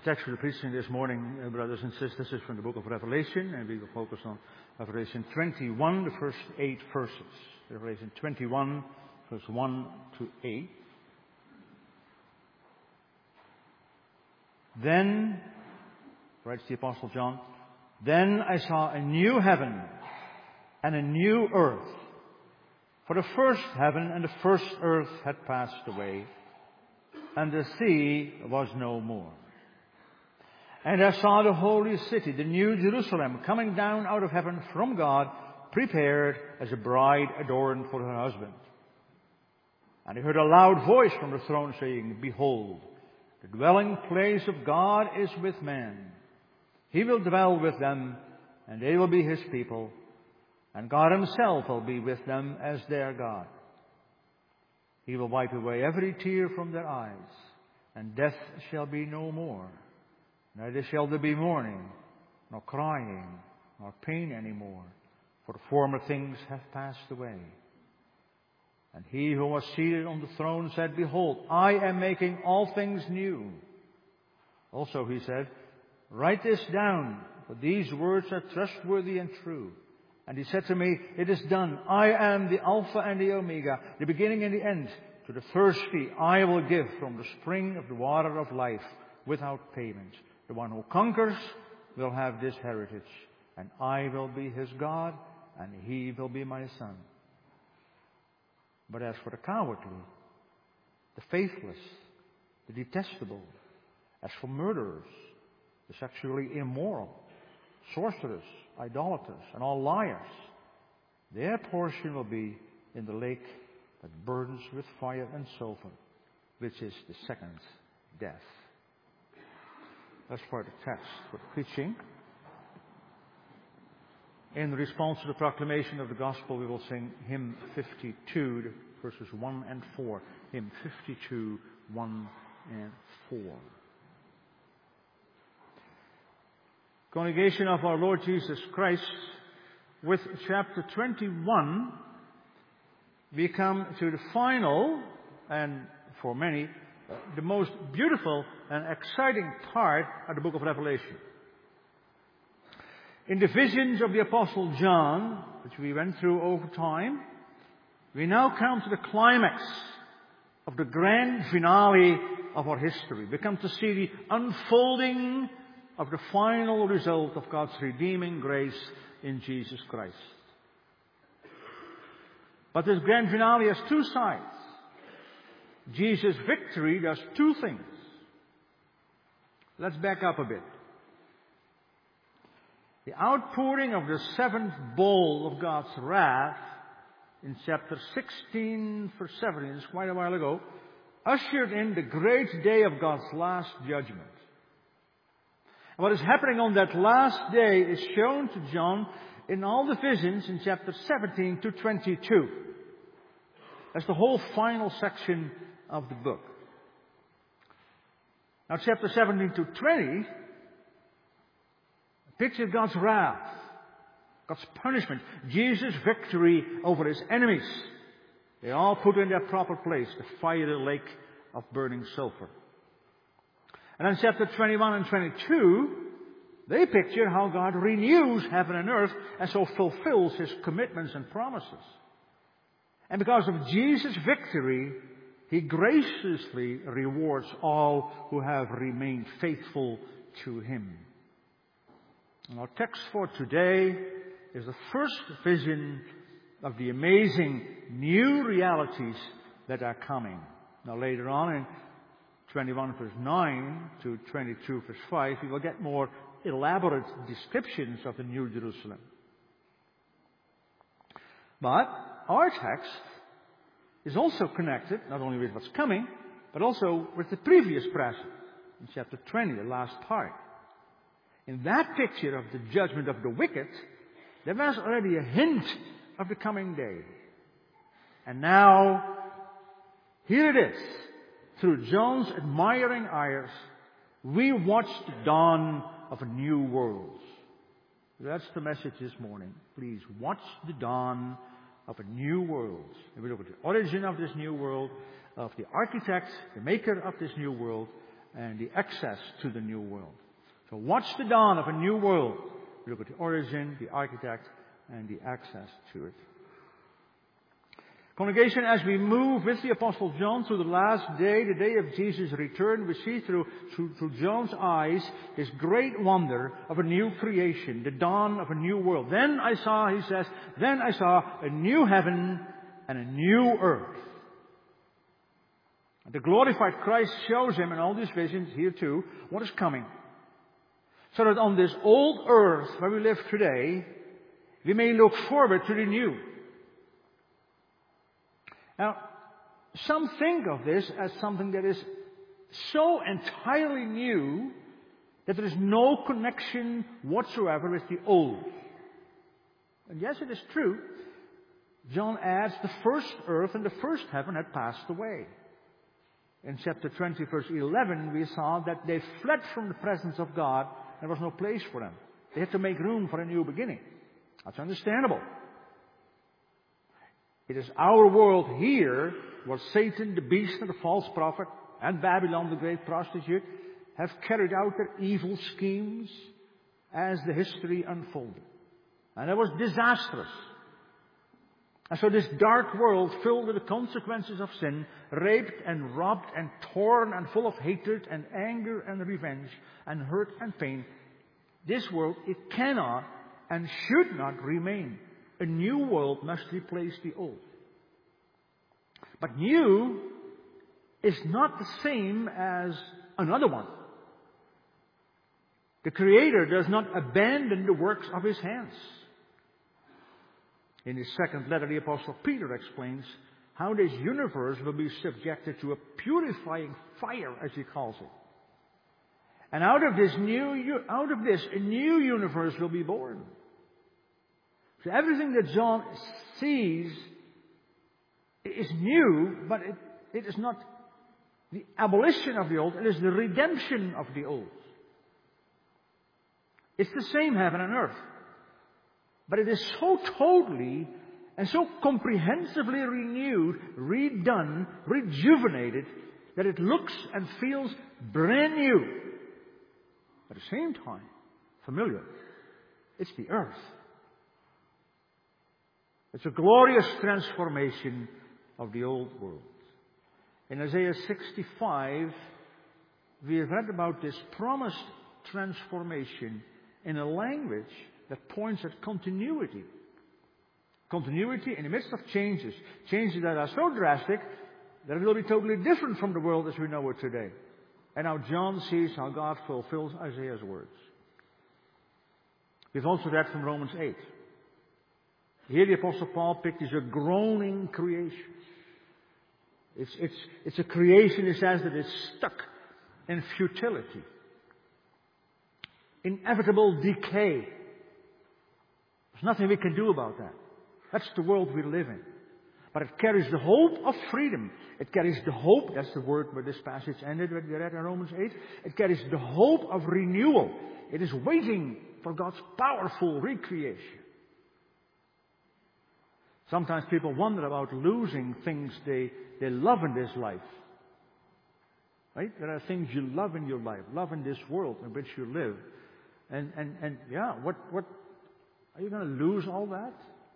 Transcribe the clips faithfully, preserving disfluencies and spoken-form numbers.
text for the preaching this morning, uh, brothers and sisters, is from the book of Revelation, and we will focus on Revelation twenty-one, the first eight verses. Revelation twenty-one, verse one to eight. Then, writes the Apostle John, then I saw a new heaven and a new earth. For the first heaven and the first earth had passed away, and the sea was no more. And I saw the holy city, the new Jerusalem, coming down out of heaven from God, prepared as a bride adorned for her husband. And I heard a loud voice from the throne saying, behold, the dwelling place of God is with men. He will dwell with them, and they will be His people, and God Himself will be with them as their God. He will wipe away every tear from their eyes, and death shall be no more. Neither shall there be mourning, nor crying, nor pain any more, for the former things have passed away. And He who was seated on the throne said, behold, I am making all things new. Also He said, write this down, for these words are trustworthy and true. And He said to me, it is done. I am the Alpha and the Omega, the beginning and the end. To the thirsty I will give from the spring of the water of life without payment. The one who conquers will have this heritage, and I will be his God, and he will be my son. But as for the cowardly, the faithless, the detestable, as for murderers, the sexually immoral, sorcerers, idolaters, and all liars, their portion will be in the lake that burns with fire and sulfur, which is the second death. That's for the text for the preaching. In response to the proclamation of the gospel, we will sing hymn fifty-two, verses one and four. Hymn fifty-two, one and four. Congregation of our Lord Jesus Christ, with chapter twenty-one, we come to the final, and for many, the most beautiful and exciting part of the book of Revelation. In the visions of the Apostle John, which we went through over time, we now come to the climax of the grand finale of our history. We come to see the unfolding of the final result of God's redeeming grace in Jesus Christ. But this grand finale has two sides. Jesus' victory does two things. Let's back up a bit. The outpouring of the seventh bowl of God's wrath in chapter sixteen, verse seventeen, this is quite a while ago, ushered in the great day of God's last judgment. And what is happening on that last day is shown to John in all the visions in chapter seventeen to twenty-two. That's the whole final section of the book. Now, chapter seventeen to twenty picture God's wrath, God's punishment, Jesus' victory over his enemies. They all put in their proper place, the fiery lake of burning sulfur. And then chapter twenty-one and twenty-two, they picture how God renews heaven and earth and so fulfills his commitments and promises. And because of Jesus' victory, he graciously rewards all who have remained faithful to him. And our text for today is the first vision of the amazing new realities that are coming. Now later on in twenty-one verse nine to twenty-two verse five, we will get more elaborate descriptions of the New Jerusalem. But our text is also connected not only with what's coming, but also with the previous present, in chapter twenty, the last part. In that picture of the judgment of the wicked, there was already a hint of the coming day. And now, here it is. Through John's admiring eyes, we watch the dawn of a new world. That's the message this morning. Please watch the dawn of a new world. And we look at the origin of this new world, of the architect, the maker of this new world, and the access to the new world. So watch the dawn of a new world. We look at the origin, the architect, and the access to it. Congregation, as we move with the Apostle John through the last day, the day of Jesus' return, we see through, through, through John's eyes this great wonder of a new creation, the dawn of a new world. Then I saw, he says, then I saw a new heaven and a new earth. The glorified Christ shows him in all these visions here too what is coming. So that on this old earth where we live today, we may look forward to the new. Now, some think of this as something that is so entirely new that there is no connection whatsoever with the old. And yes, it is true. John adds the first earth and the first heaven had passed away. In chapter twenty, verse eleven, we saw that they fled from the presence of God. There was no place for them. They had to make room for a new beginning. That's understandable. It is our world here where Satan, the beast, and the false prophet, and Babylon, the great prostitute, have carried out their evil schemes as the history unfolded. And it was disastrous. And so this dark world filled with the consequences of sin, raped and robbed and torn and full of hatred and anger and revenge and hurt and pain, this world, it cannot and should not remain. A new world must replace the old. But new is not the same as another one. The Creator does not abandon the works of His hands. In his second letter, the Apostle Peter explains how this universe will be subjected to a purifying fire, as he calls it. And out of this new, out of this, a new universe will be born. So everything that John sees is new, but it, it is not the abolition of the old, it is the redemption of the old. It's the same heaven and earth. But it is so totally and so comprehensively renewed, redone, rejuvenated, that it looks and feels brand new. At the same time, familiar. It's the earth. It's a glorious transformation of the old world. In Isaiah sixty-five, we have read about this promised transformation in a language that points at continuity. Continuity in the midst of changes. Changes that are so drastic that it will be totally different from the world as we know it today. And now John sees how God fulfills Isaiah's words. We've also read from Romans eight. Here the Apostle Paul pictures a groaning creation. It's, it's, it's a creation, he says, that is stuck in futility. Inevitable decay. There's nothing we can do about that. That's the world we live in. But it carries the hope of freedom. It carries the hope, that's the word where this passage ended, what we read in Romans eight. It carries the hope of renewal. It is waiting for God's powerful recreation. Sometimes people wonder about losing things they, they love in this life. Right? There are things you love in your life, love in this world in which you live. And, and, and yeah, what, what, are you going to lose all that?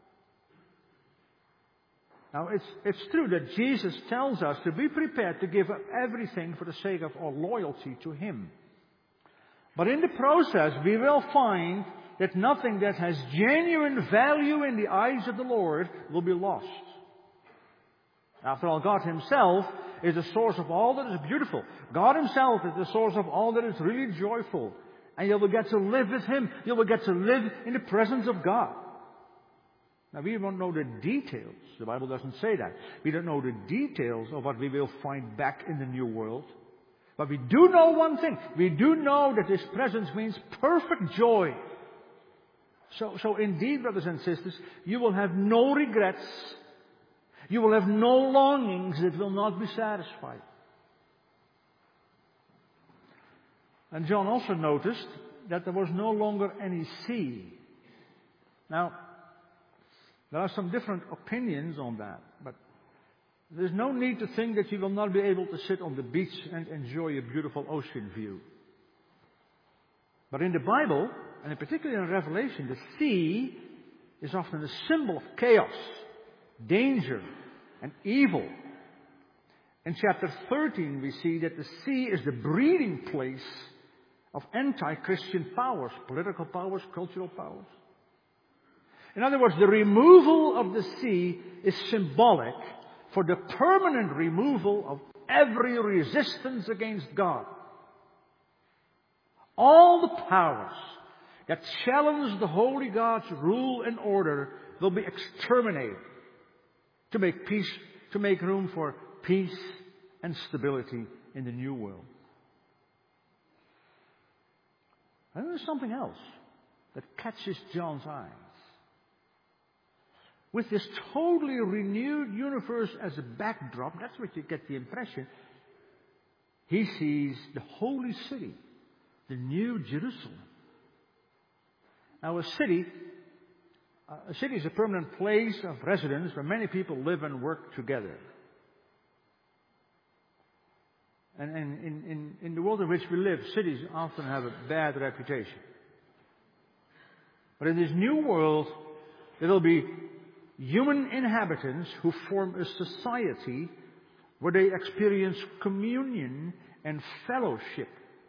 Now, it's, it's true that Jesus tells us to be prepared to give up everything for the sake of our loyalty to Him. But in the process, we will find that nothing that has genuine value in the eyes of the Lord will be lost. After all, God Himself is the source of all that is beautiful. God Himself is the source of all that is really joyful. And you will get to live with Him. You will get to live in the presence of God. Now, we don't know the details. The Bible doesn't say that. We don't know the details of what we will find back in the new world. But we do know one thing. We do know that His presence means perfect joy. So, so indeed, brothers and sisters, you will have no regrets. You will have no longings that will not be satisfied. And John also noticed that there was no longer any sea. Now, there are some different opinions on that, but There's no need to think that you will not be able to sit on the beach and enjoy a beautiful ocean view. But in the Bible, and in particular in Revelation, the sea is often a symbol of chaos, danger, and evil. In chapter thirteen, we see that the sea is the breeding place of anti-Christian powers, political powers, cultural powers. In other words, the removal of the sea is symbolic for the permanent removal of every resistance against God. All the powers that challenge the holy God's rule and order will be exterminated to make peace, to make room for peace and stability in the new world. And there's something else that catches John's eyes. With this totally renewed universe as a backdrop, that's what you get the impression, he sees the holy city, the new Jerusalem. Now a city, a city is a permanent place of residence where many people live and work together. And, and in, in, in the world in which we live, cities often have a bad reputation. But in this new world, there will be human inhabitants who form a society where they experience communion and fellowship.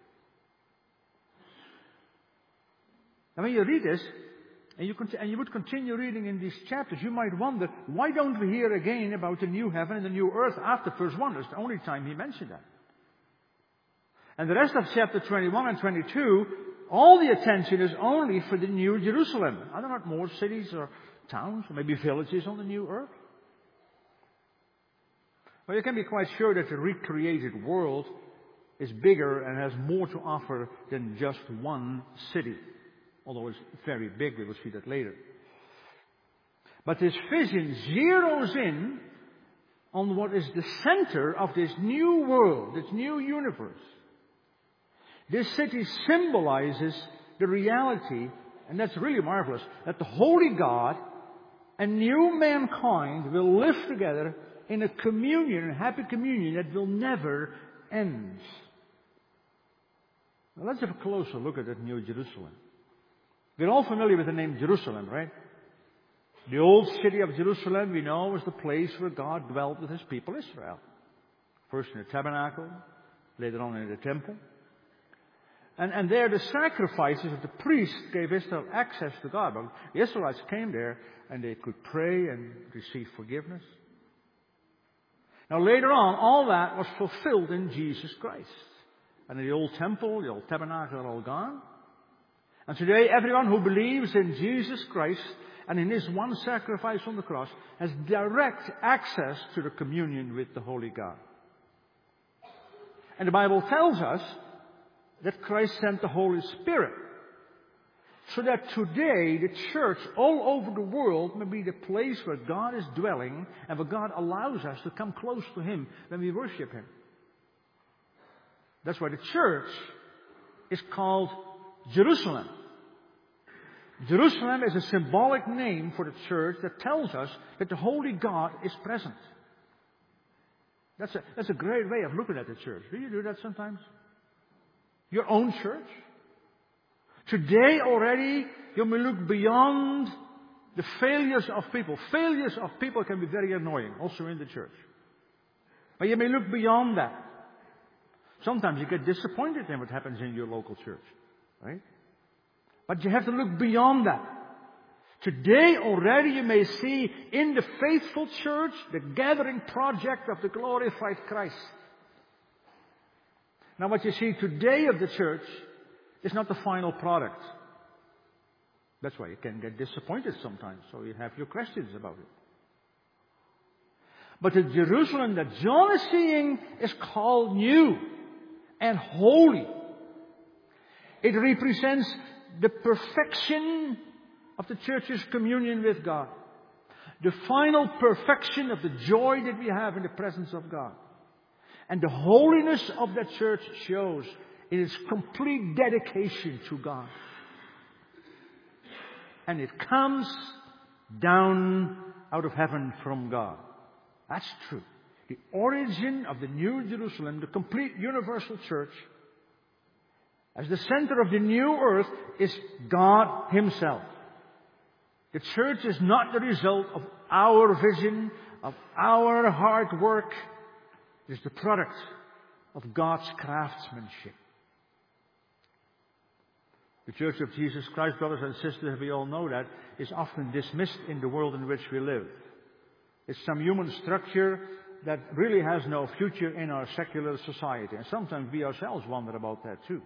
Now when you read this, and you, cont- and you would continue reading in these chapters, you might wonder, why don't we hear again about the new heaven and the new earth after verse one? That's the only time he mentioned that. And the rest of chapter twenty-one and twenty-two, all the attention is only for the new Jerusalem. Are there not more cities or towns, or maybe villages on the new earth? Well, you can be quite sure that the recreated world is bigger and has more to offer than just one city. Although it's very big, we will see that later. But this vision zeroes in on what is the center of this new world, this new universe. This city symbolizes the reality, and that's really marvelous, that the holy God and new mankind will live together in a communion, a happy communion that will never end. Now let's have a closer look at that new Jerusalem. We're all familiar with the name Jerusalem, right? The old city of Jerusalem, we know, was the place where God dwelt with His people Israel. First in the tabernacle, later on in the temple. And, and there the sacrifices of the priests gave Israel access to God. But the Israelites came there and they could pray and receive forgiveness. Now later on, all that was fulfilled in Jesus Christ. And the old temple, the old tabernacle are all gone. And today everyone who believes in Jesus Christ and in His one sacrifice on the cross has direct access to the communion with the Holy God. And the Bible tells us that Christ sent the Holy Spirit. So that today the church all over the world may be the place where God is dwelling and where God allows us to come close to Him when we worship Him. That's why the church is called Jerusalem. Jerusalem is a symbolic name for the church that tells us that the Holy God is present. That's a, that's a great way of looking at the church. Do you do that sometimes? Your own church? Today already, you may look beyond the failures of people. Failures of people can be very annoying, also in the church. But you may look beyond that. Sometimes you get disappointed in what happens in your local church, right? But you have to look beyond that. Today already you may see in the faithful church the gathering project of the glorified Christ. Now what you see today of the church is not the final product. That's why you can get disappointed sometimes, so you have your questions about it. But the Jerusalem that John is seeing is called new and holy. It represents the perfection of the church's communion with God. The final perfection of the joy that we have in the presence of God. And the holiness of that church shows in its complete dedication to God. And it comes down out of heaven from God. That's true. The origin of the New Jerusalem, the complete universal church, as the center of the new earth, is God Himself. The church is not the result of our vision, of our hard work. It is the product of God's craftsmanship. The Church of Jesus Christ, brothers and sisters, we all know that, is often dismissed in the world in which we live. It's some human structure that really has no future in our secular society. And sometimes we ourselves wonder about that too.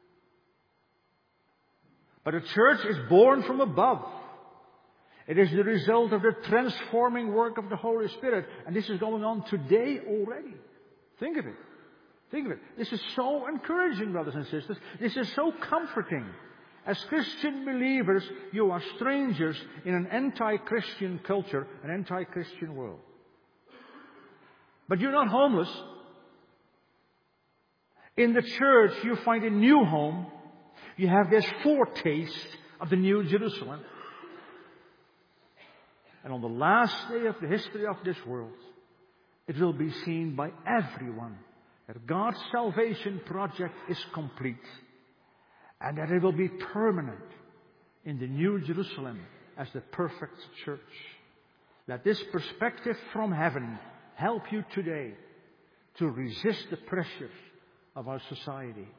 But the church is born from above. It is the result of the transforming work of the Holy Spirit. And this is going on today already. Think of it. Think of it. This is so encouraging, brothers and sisters. This is so comforting. As Christian believers, you are strangers in an anti-Christian culture, an anti-Christian world. But you're not homeless. In the church, you find a new home. You have this foretaste of the New Jerusalem. And on the last day of the history of this world, it will be seen by everyone that God's salvation project is complete. And that it will be permanent in the New Jerusalem as the perfect church. Let this perspective from heaven help you today to resist the pressures of our society.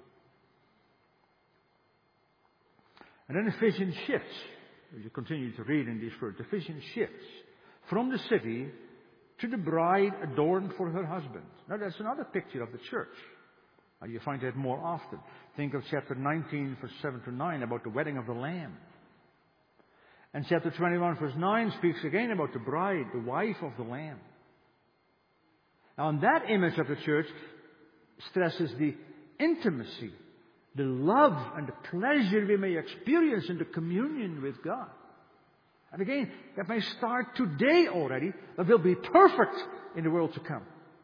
And then the vision shifts. You continue to read in these words. The vision shifts from the city to the bride adorned for her husband. Now that's another picture of the church. You find that more often. Think of chapter nineteen, verse seven to nine, about the wedding of the Lamb. And chapter twenty-one, verse nine, speaks again about the bride, the wife of the Lamb. Now, and that image of the church stresses the intimacy, the love, and the pleasure we may experience in the communion with God. And again, that may start today already, but will be perfect in the world to come.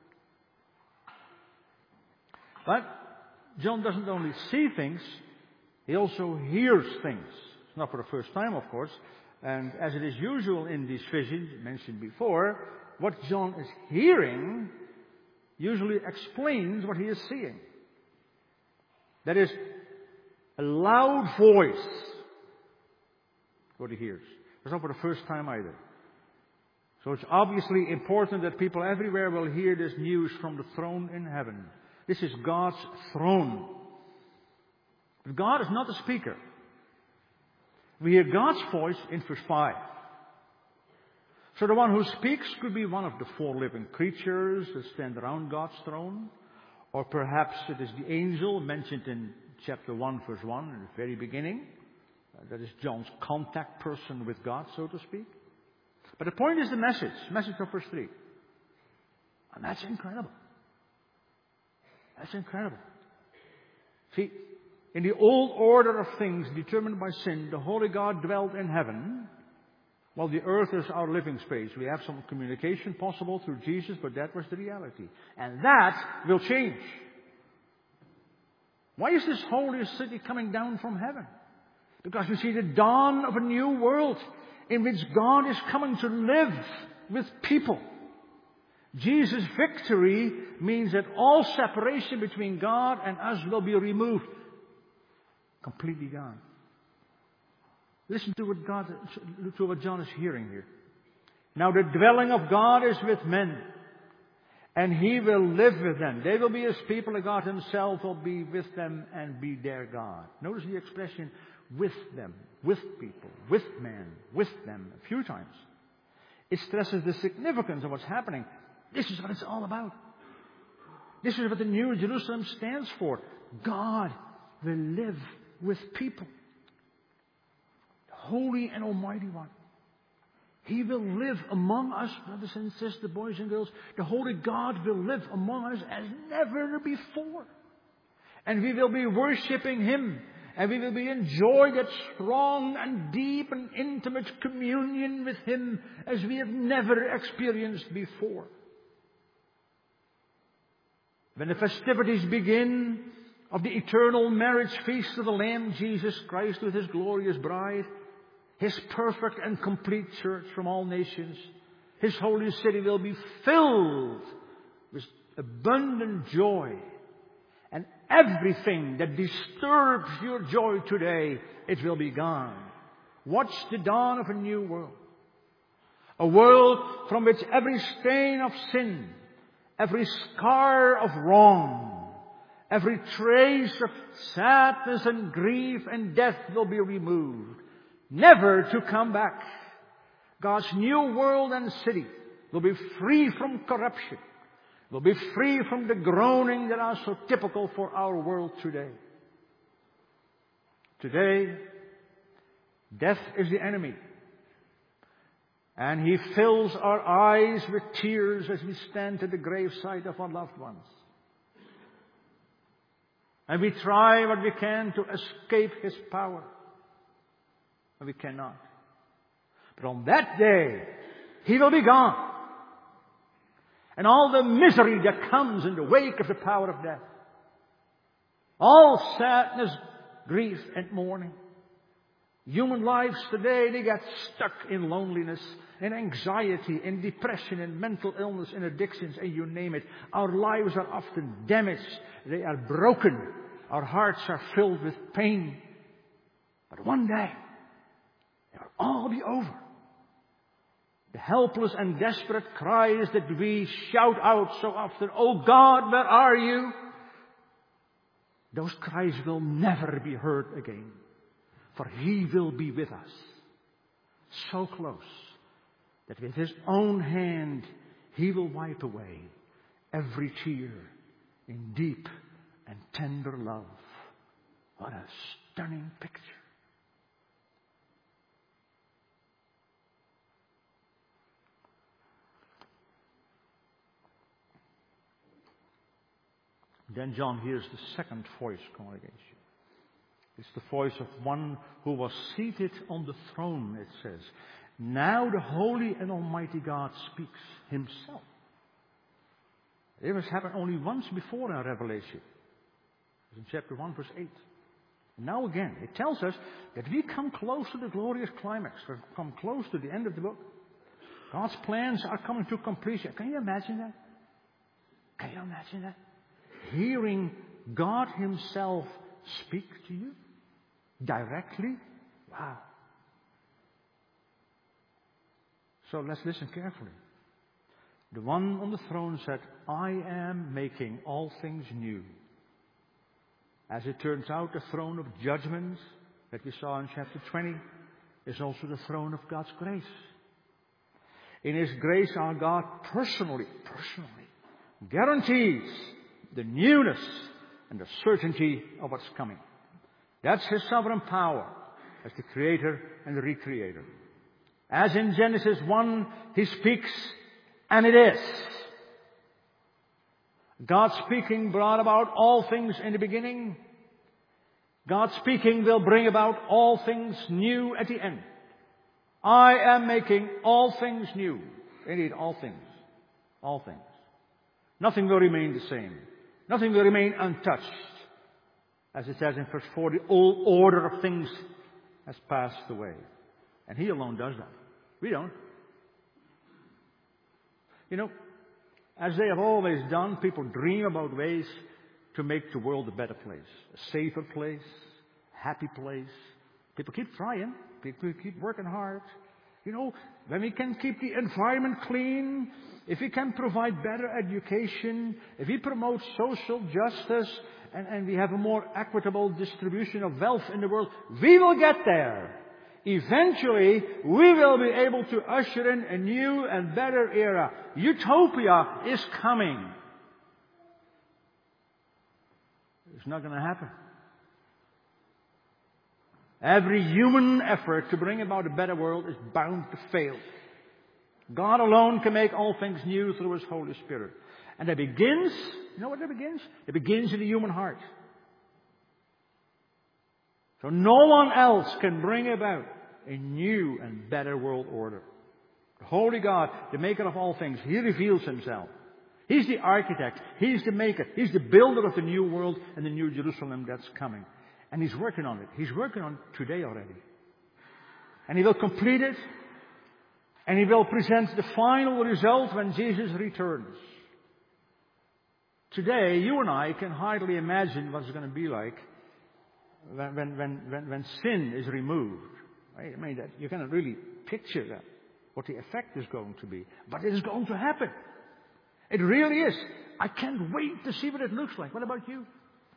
But John doesn't only see things, he also hears things. It's not for the first time, of course. And as it is usual in these visions mentioned before, what John is hearing usually explains what he is seeing. That is, a loud voice, what he hears. It's not for the first time either. So it's obviously important that people everywhere will hear this news from the throne in heaven. This is God's throne. But God is not a speaker. We hear God's voice in verse five. So the one who speaks could be one of the four living creatures that stand around God's throne. Or perhaps it is the angel mentioned in chapter one, verse one, in the very beginning. Uh, that is John's contact person with God, so to speak. But the point is the message. Message of verse three. And that's incredible. That's incredible. See, in the old order of things determined by sin, the Holy God dwelt in heaven, while the earth is our living space. We have some communication possible through Jesus, but that was the reality. And that will change. Why is this holy city coming down from heaven? Because we see the dawn of a new world in which God is coming to live with people. Jesus' victory means that all separation between God and us will be removed. Completely gone. Listen to what God, to what John is hearing here. Now the dwelling of God is with men, and He will live with them. They will be His people, and God Himself will be with them and be their God. Notice the expression, with them, with people, with men, with them, a few times. It stresses the significance of what's happening. This is what it's all about. This is what the New Jerusalem stands for. God will live with people. The Holy and Almighty One. He will live among us, brothers and sisters, boys and girls. The Holy God will live among us as never before. And we will be worshipping Him. And we will be enjoying that strong and deep and intimate communion with Him as we have never experienced before. When the festivities begin of the eternal marriage feast of the Lamb, Jesus Christ, with His glorious bride, His perfect and complete church from all nations, His holy city will be filled abundant joy. And everything that disturbs your joy today, it will be gone. Watch the dawn of a new world. A world from which every stain of sin, every scar of wrong, every trace of sadness and grief and death will be removed, never to come back. God's new world and city will be free from corruption, will be free from the groaning that are so typical for our world today. Today, death is the enemy. And he fills our eyes with tears as we stand at the graveside of our loved ones. And we try what we can to escape his power. But we cannot. But on that day, he will be gone. And all the misery that comes in the wake of the power of death. All sadness, grief, and mourning. Human lives today, they get stuck in loneliness, in anxiety, in depression, in mental illness, in addictions, and you name it. Our lives are often damaged. They are broken. Our hearts are filled with pain. But one day, it will all be over. The helpless and desperate cries that we shout out so often, "Oh God, where are you?" Those cries will never be heard again. For he will be with us, so close that with his own hand he will wipe away every tear in deep and tender love. What a stunning picture. Then John hears the second voice, congregation. It's the voice of one who was seated on the throne, it says. Now the holy and almighty God speaks himself. It has happened only once before in Revelation. It's in chapter one, verse eight. And now again, it tells us that we come close to the glorious climax. We come close to the end of the book. God's plans are coming to completion. Can you imagine that? Can you imagine that? Hearing God himself speak to you directly? Wow. So let's listen carefully. The one on the throne said, "I am making all things new." As it turns out, the throne of judgment that we saw in chapter twenty is also the throne of God's grace. In his grace, our God personally, personally guarantees the newness and the certainty of what's coming. That's his sovereign power as the creator and the recreator. As in Genesis one, he speaks and it is. God speaking brought about all things in the beginning. God speaking will bring about all things new at the end. I am making all things new. Indeed, all things. All things. Nothing will remain the same. Nothing will remain untouched. As it says in verse four, the old order of things has passed away. And he alone does that. We don't. You know, as they have always done, people dream about ways to make the world a better place. A safer place. A happy place. People keep trying. People keep working hard. You know, when we can keep the environment clean, if we can provide better education, if we promote social justice, and, and we have a more equitable distribution of wealth in the world, we will get there. Eventually, we will be able to usher in a new and better era. Utopia is coming. It's not going to happen. Every human effort to bring about a better world is bound to fail. God alone can make all things new through his Holy Spirit. And it begins, you know what it begins? It begins in the human heart. So no one else can bring about a new and better world order. The Holy God, the maker of all things, he reveals himself. He's the architect. He's the maker. He's the builder of the new world and the new Jerusalem that's coming. And he's working on it. He's working on it today already. And he will complete it. And he will present the final result when Jesus returns. Today, you and I can hardly imagine what it's going to be like when, when, when, when, when sin is removed. Right? I mean, that you cannot really picture that, what the effect is going to be. But it is going to happen. It really is. I can't wait to see what it looks like. What about you?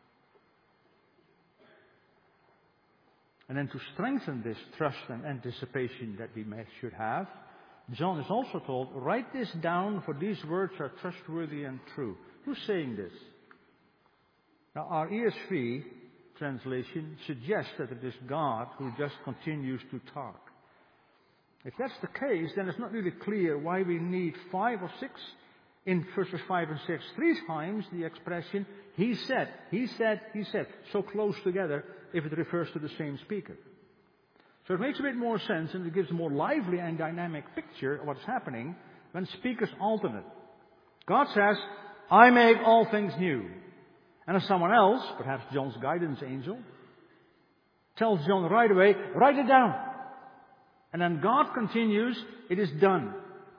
And then to strengthen this trust and anticipation that we may, should have, John is also told, write this down, for these words are trustworthy and true. Who's saying this? Now, our E S V translation suggests that it is God who just continues to talk. If that's the case, then it's not really clear why we need five or six in verses five and six. Three times the expression, he said, he said, he said, so close together if it refers to the same speaker. So it makes a bit more sense and it gives a more lively and dynamic picture of what's happening when speakers alternate. God says, I make all things new. And if someone else, perhaps John's guidance angel, tells John right away, write it down. And then God continues, it is done.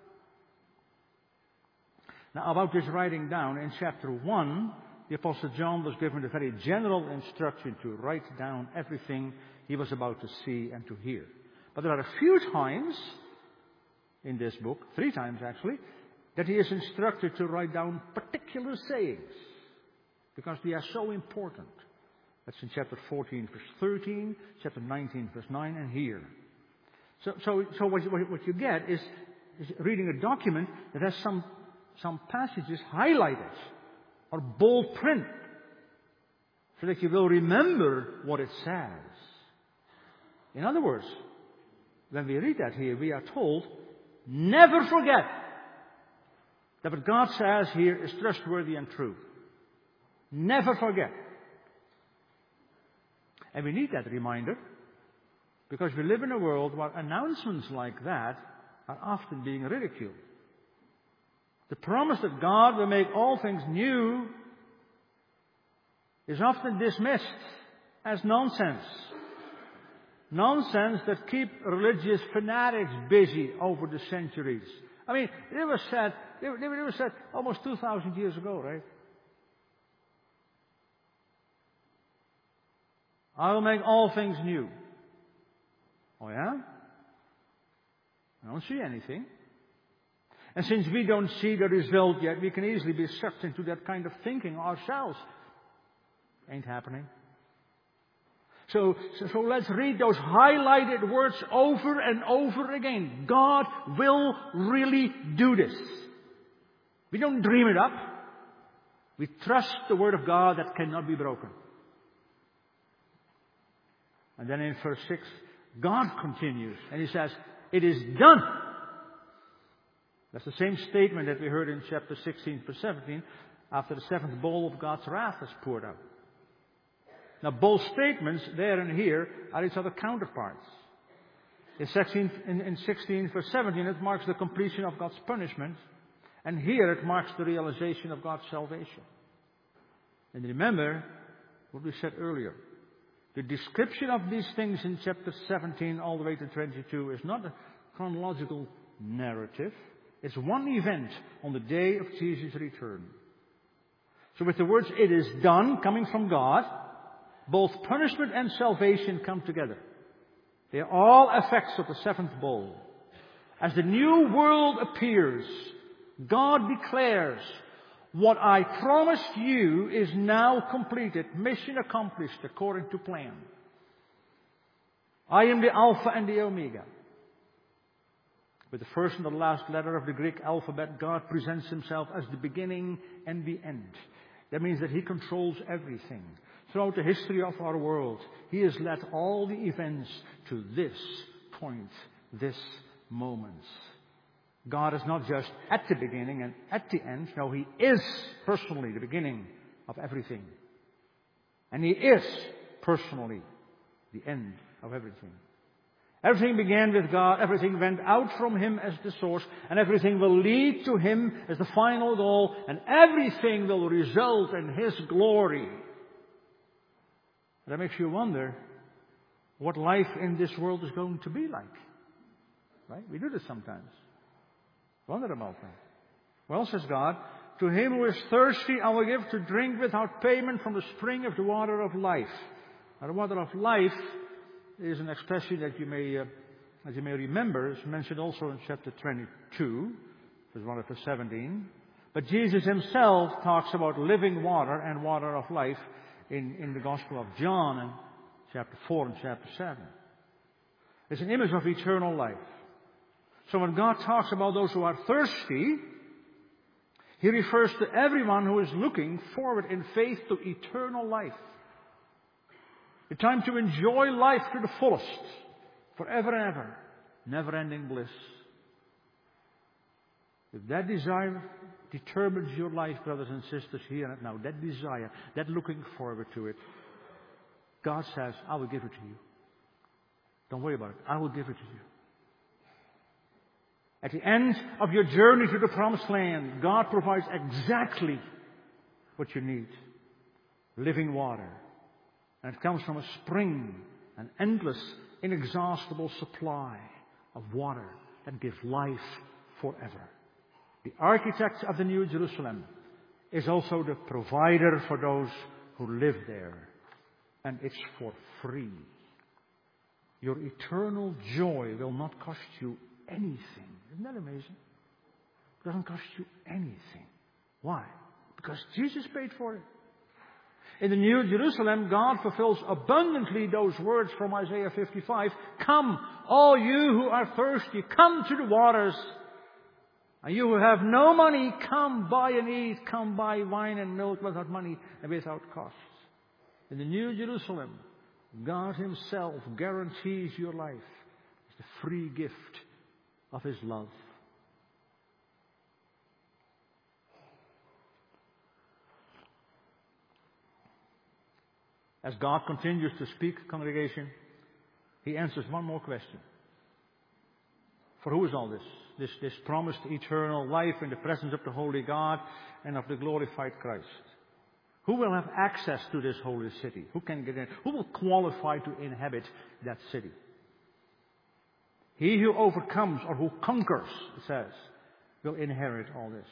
Now about this writing down, in chapter one, the Apostle John was given a very general instruction to write down everything he was about to see and to hear. But there are a few times in this book, three times actually, that he is instructed to write down particular sayings, because they are so important. That's in chapter fourteen, verse thirteen, chapter nineteen, verse nine, and here. So, so, so what, you, what you get is, is reading a document that has some, some passages highlighted, or bold print, so that you will remember what it says. In other words, when we read that here, we are told, never forget that what God says here is trustworthy and true. Never forget. And we need that reminder because we live in a world where announcements like that are often being ridiculed. The promise that God will make all things new is often dismissed as nonsense. Nonsense that keep religious fanatics busy over the centuries. I mean, it was said, it was said almost two thousand years ago, right? I will make all things new. Oh yeah? I don't see anything. And since we don't see the result yet, we can easily be sucked into that kind of thinking ourselves. Ain't happening. So, so, so let's read those highlighted words over and over again. God will really do this. We don't dream it up. We trust the Word of God that cannot be broken. And then in verse six, God continues and He says, it is done. That's the same statement that we heard in chapter sixteen, verse seventeen, after the seventh bowl of God's wrath is poured out. Now, both statements there and here are each other counterparts. In sixteen, in, in sixteen, verse seventeen, it marks the completion of God's punishment. And here it marks the realization of God's salvation. And remember what we said earlier. The description of these things in chapter seventeen all the way to twenty-two is not a chronological narrative. It's one event on the day of Jesus' return. So with the words, it is done, coming from God, both punishment and salvation come together. They are all effects of the seventh bowl. As the new world appears, God declares, what I promised you is now completed, mission accomplished according to plan. I am the Alpha and the Omega. With the first and the last letter of the Greek alphabet, God presents Himself as the beginning and the end. That means that He controls everything. Throughout the history of our world, He has led all the events to this point, this moment. God is not just at the beginning and at the end. No, He is personally the beginning of everything. And He is personally the end of everything. Everything began with God, everything went out from Him as the source, and everything will lead to Him as the final goal, and everything will result in His glory. That makes you wonder what life in this world is going to be like. Right? We do this sometimes. Wonder about that. Well, says God, To him who is thirsty, I will give to drink without payment from the spring of the water of life. Now, the water of life is an expression that you may, uh, as you may remember, is mentioned also in chapter twenty-two, verse one to seventeen. But Jesus himself talks about living water and water of life in, in the Gospel of John in chapter four and chapter seven. It's an image of eternal life. So when God talks about those who are thirsty, he refers to everyone who is looking forward in faith to eternal life. The time to enjoy life to the fullest, forever and ever, never-ending bliss. If that desire determines your life, brothers and sisters, here and now, that desire, that looking forward to it, God says, I will give it to you. Don't worry about it. I will give it to you. At the end of your journey to the promised land, God provides exactly what you need. Living water. And it comes from a spring, an endless, inexhaustible supply of water that gives life forever. The architect of the New Jerusalem is also the provider for those who live there. And it's for free. Your eternal joy will not cost you anything. Isn't that amazing? It doesn't cost you anything. Why? Because Jesus paid for it. In the New Jerusalem, God fulfills abundantly those words from Isaiah fifty-five. Come, all you who are thirsty, come to the waters. And you who have no money, come buy and eat. Come buy wine and milk without money and without cost. In the New Jerusalem, God himself guarantees your life. It's the free gift of his love. As God continues to speak, congregation, he answers one more question. For who is all this? This, this promised eternal life in the presence of the holy God and of the glorified Christ. Who will have access to this holy city? Who can get in? Who will qualify to inhabit that city? He who overcomes or who conquers, it says, will inherit all this.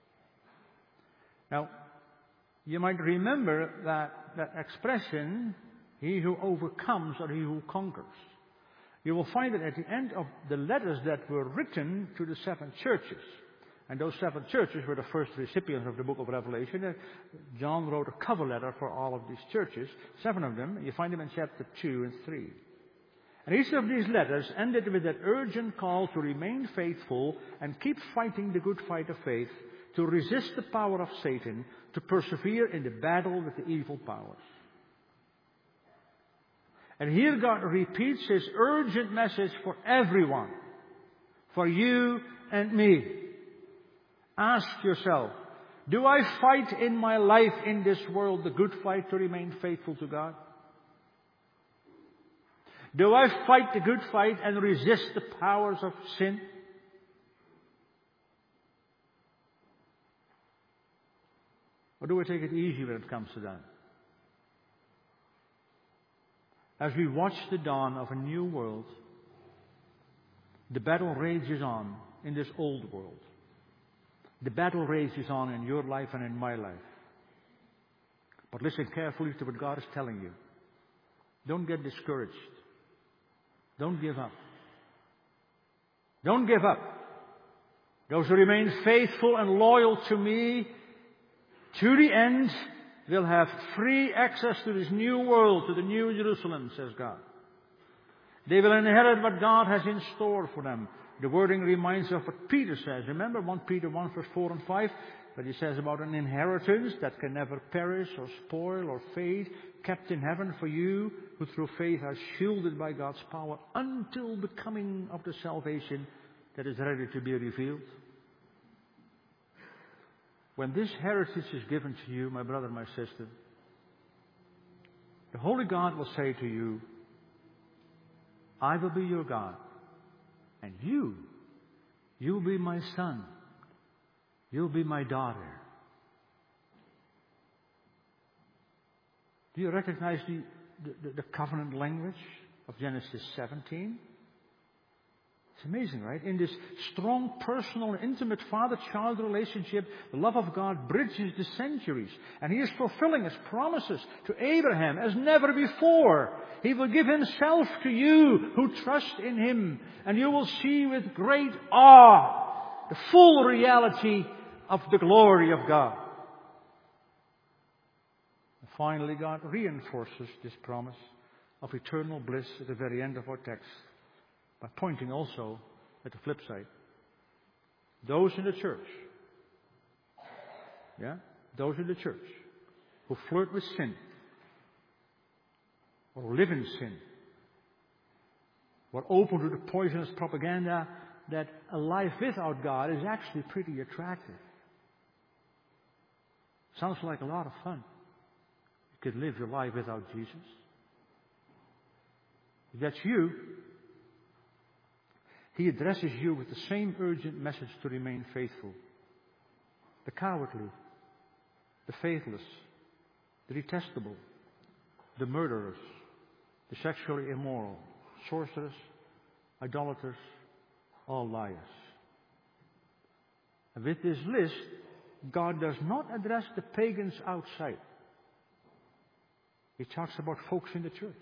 Now, you might remember that, that expression, he who overcomes or he who conquers. You will find it at the end of the letters that were written to the seven churches. And those seven churches were the first recipients of the book of Revelation. John wrote a cover letter for all of these churches, seven of them. You find them in chapter two and three. And each of these letters ended with that urgent call to remain faithful and keep fighting the good fight of faith, to resist the power of Satan, to persevere in the battle with the evil powers. And here God repeats his urgent message for everyone, for you and me. Ask yourself, do I fight in my life in this world the good fight to remain faithful to God? Do I fight the good fight and resist the powers of sin? Or do I take it easy when it comes to that? As we watch the dawn of a new world, the battle rages on in this old world. The battle rages on in your life and in my life. But listen carefully to what God is telling you. Don't get discouraged. Don't give up. Don't give up. Those who remain faithful and loyal to me to the end will have free access to this new world, to the new Jerusalem, says God. They will inherit what God has in store for them. The wording reminds of what Peter says. Remember First Peter one, verse four and five? But he says about an inheritance that can never perish or spoil or fade, kept in heaven for you, who through faith are shielded by God's power until the coming of the salvation that is ready to be revealed. When this heritage is given to you, my brother, my sister, the Holy God will say to you, I will be your God, and you, you'll be my son, you'll be my daughter. Do you recognize the, the, the covenant language of Genesis seventeen? It's amazing, right? In this strong, personal, intimate father-child relationship, the love of God bridges the centuries. And He is fulfilling His promises to Abraham as never before. He will give Himself to you who trust in Him. And you will see with great awe the full reality of the glory of God. And finally, God reinforces this promise of eternal bliss at the very end of our text, by pointing also at the flip side. Those in the church, yeah, those in the church who flirt with sin, or live in sin, or are open to the poisonous propaganda that a life without God is actually pretty attractive. Sounds like a lot of fun. You could live your life without Jesus. If that's you, He addresses you with the same urgent message to remain faithful. The cowardly, the faithless, the detestable, the murderers, the sexually immoral, sorcerers, idolaters, all liars. And with this list, God does not address the pagans outside. He talks about folks in the church.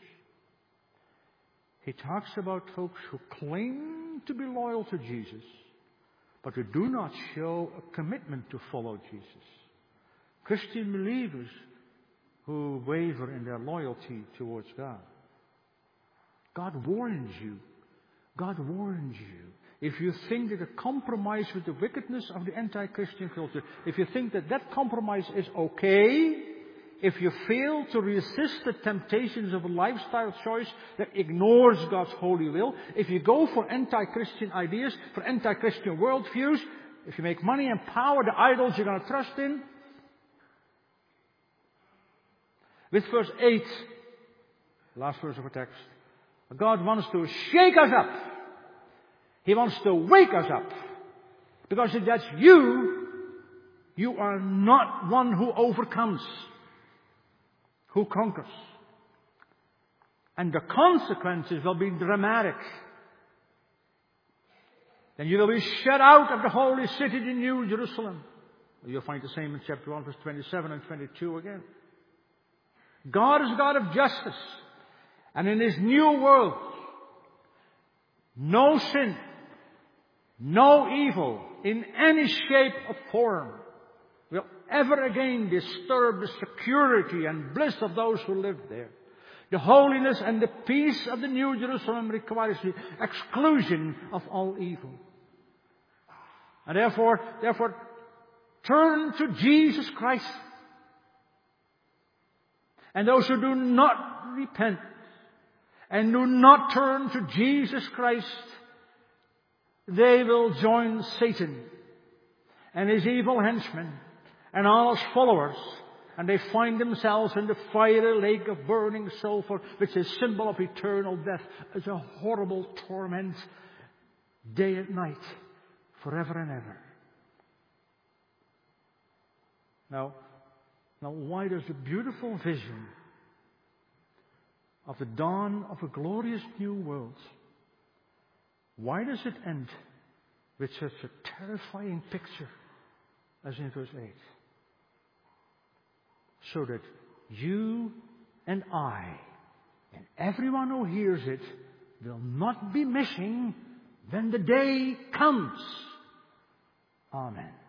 He talks about folks who claim to be loyal to Jesus, but who do not show a commitment to follow Jesus. Christian believers who waver in their loyalty towards God. God warns you. God warns you. If you think that a compromise with the wickedness of the anti-Christian culture, if you think that that compromise is okay, if you fail to resist the temptations of a lifestyle choice that ignores God's holy will, if you go for anti-Christian ideas, for anti-Christian worldviews, if you make money and power the idols you're going to trust in, with verse eight, last verse of our text, God wants to shake us up. He wants to wake us up. Because if that's you, you are not one who overcomes, who conquers. And the consequences will be dramatic. Then you will be shut out of the holy city, the New Jerusalem. You'll find the same in chapter one, verse twenty-seven and twenty-two again. God is a God of justice. And in His new world, no sin, no evil in any shape or form will ever again disturb the security and bliss of those who live there. The holiness and the peace of the New Jerusalem requires the exclusion of all evil. And therefore, therefore, turn to Jesus Christ. And those who do not repent and do not turn to Jesus Christ, they will join Satan and his evil henchmen and all his followers, and they find themselves in the fiery lake of burning sulfur, which is a symbol of eternal death. It's a horrible torment, day and night, forever and ever. Now, now why does the beautiful vision of the dawn of a glorious new world, why does it end with such a terrifying picture as in verse eight? So that you and I, and everyone who hears it, will not be missing when the day comes. Amen.